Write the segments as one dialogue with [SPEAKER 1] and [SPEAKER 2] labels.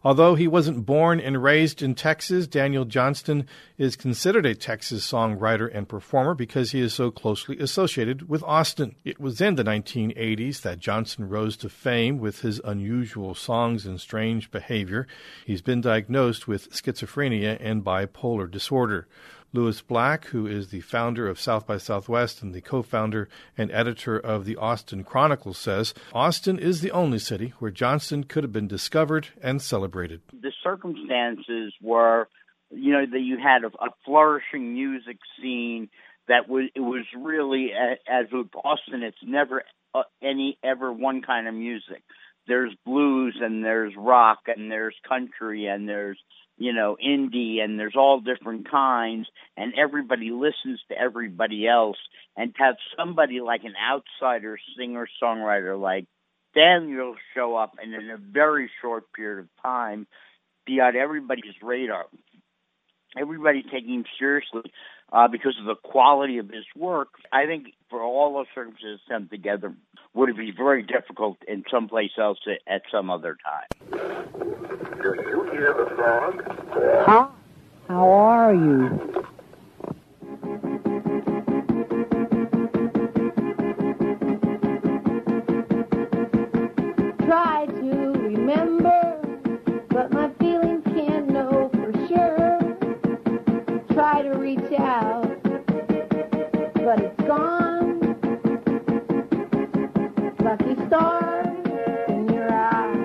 [SPEAKER 1] Although he wasn't born and raised in Texas, Daniel Johnston is considered a Texas songwriter and performer because he is so closely associated with Austin. It was in the 1980s that Johnston rose to fame with his unusual songs and strange behavior. He's been diagnosed with schizophrenia and bipolar disorder. Lewis Black, who is the founder of South by Southwest and the co-founder and editor of the Austin Chronicle, says Austin is the only city where Johnston could have been discovered and celebrated.
[SPEAKER 2] The circumstances were, that you had a flourishing music scene that it was really, as with Austin, it's never ever one kind of music. There's blues and there's rock and there's country and there's indie, and there's all different kinds, and everybody listens to everybody else. And to have somebody like an outsider singer-songwriter like Daniel show up and in a very short period of time be on everybody's radar, everybody taking him seriously because of the quality of his work, I think for all those circumstances come together would be very difficult in someplace else at some other time.
[SPEAKER 3] Do you hear the frog?
[SPEAKER 4] Huh? How are you? Try to remember, but my feelings can't know for sure. Try to reach out, but it's gone. Lucky stars in your eyes.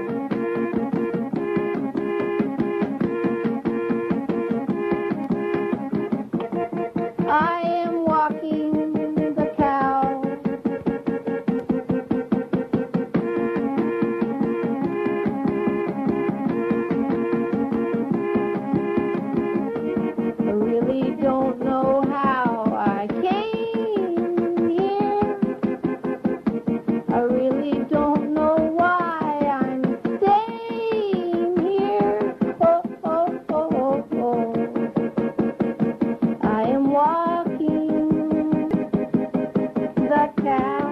[SPEAKER 4] I am walking the cow. I really don't know how I came here. I really don't know why I'm staying here. Oh, oh, oh, oh, oh. I am walking the cow.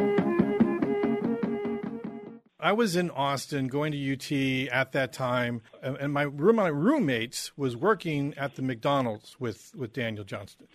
[SPEAKER 1] I was in Austin going to UT at that time, and my roommates was working at the McDonald's with Daniel Johnston.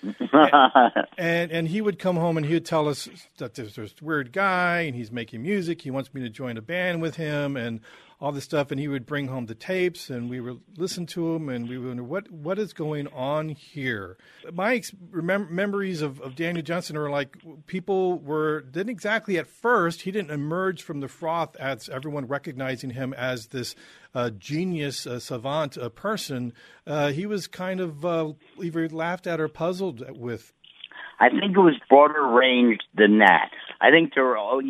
[SPEAKER 1] and he would come home and he would tell us that there's this weird guy and he's making music. He wants me to join a band with him and all this stuff. And he would bring home the tapes and we would listen to him and we would wonder, what is going on here? My memories of Daniel Johnston are like people didn't exactly at first, he didn't emerge from the froth as everyone recognizing him as this genius, savant person. He was kind of either laughed at or puzzled with.
[SPEAKER 2] I think it was broader range than that. I think there were,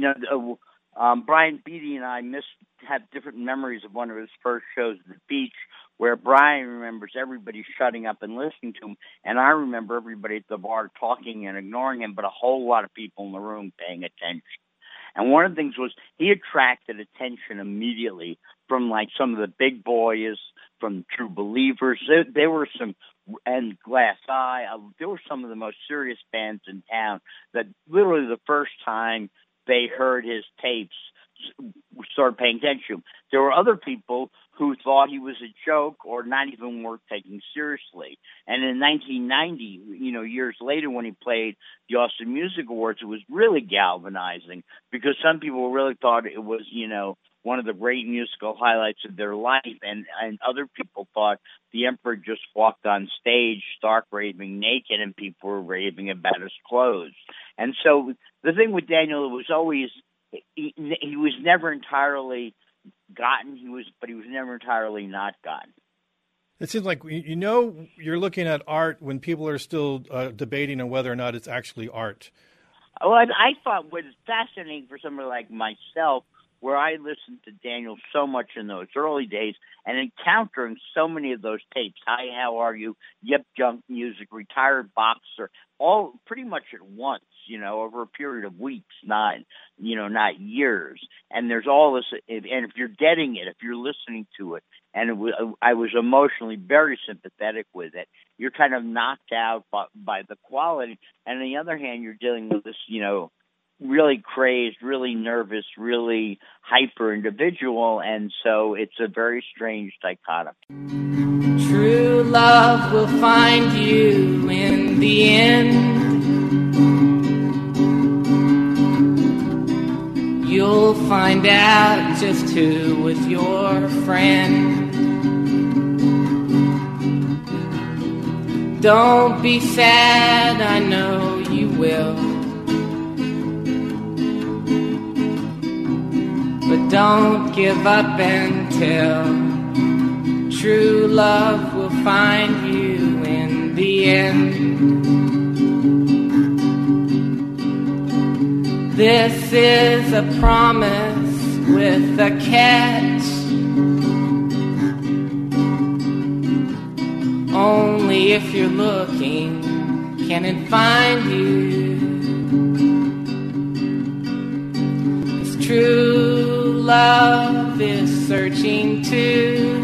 [SPEAKER 2] Brian Beattie and I have different memories of one of his first shows at the beach, where Brian remembers everybody shutting up and listening to him, and I remember everybody at the bar talking and ignoring him, but a whole lot of people in the room paying attention. And one of the things was he attracted attention immediately from like some of the big boys, from True Believers. There were some, and Glass Eye. There were some of the most serious bands in town that literally the first time they heard his tapes started paying attention to him. There were other people who thought he was a joke or not even worth taking seriously. And in 1990, years later when he played the Austin Music Awards, it was really galvanizing because some people really thought it was, one of the great musical highlights of their life, and other people thought the Emperor just walked on stage stark raving naked and people were raving about his clothes. And so the thing with Daniel, it was always, he was never entirely gotten, but he was never entirely not gotten.
[SPEAKER 1] It seems like, you're looking at art when people are still debating on whether or not it's actually art.
[SPEAKER 2] Well, I thought what is fascinating for somebody like myself, where I listened to Daniel so much in those early days and encountering so many of those tapes, Hi, How Are You, Yep, Junk Music, Retired Boxer, all pretty much at once, over a period of weeks, not years. And there's all this, and if you're getting it, if you're listening to it, and I was emotionally very sympathetic with it, you're kind of knocked out by the quality. And on the other hand, you're dealing with this, really crazed, really nervous, really hyper individual, and so it's a very strange dichotomy.
[SPEAKER 5] True love will find you in the end. You'll find out just who was your friend. Don't be sad, I know you will. But don't give up until true love will find you in the end. This is a promise with a catch. Only if you're looking can it find you. It's true love is searching too.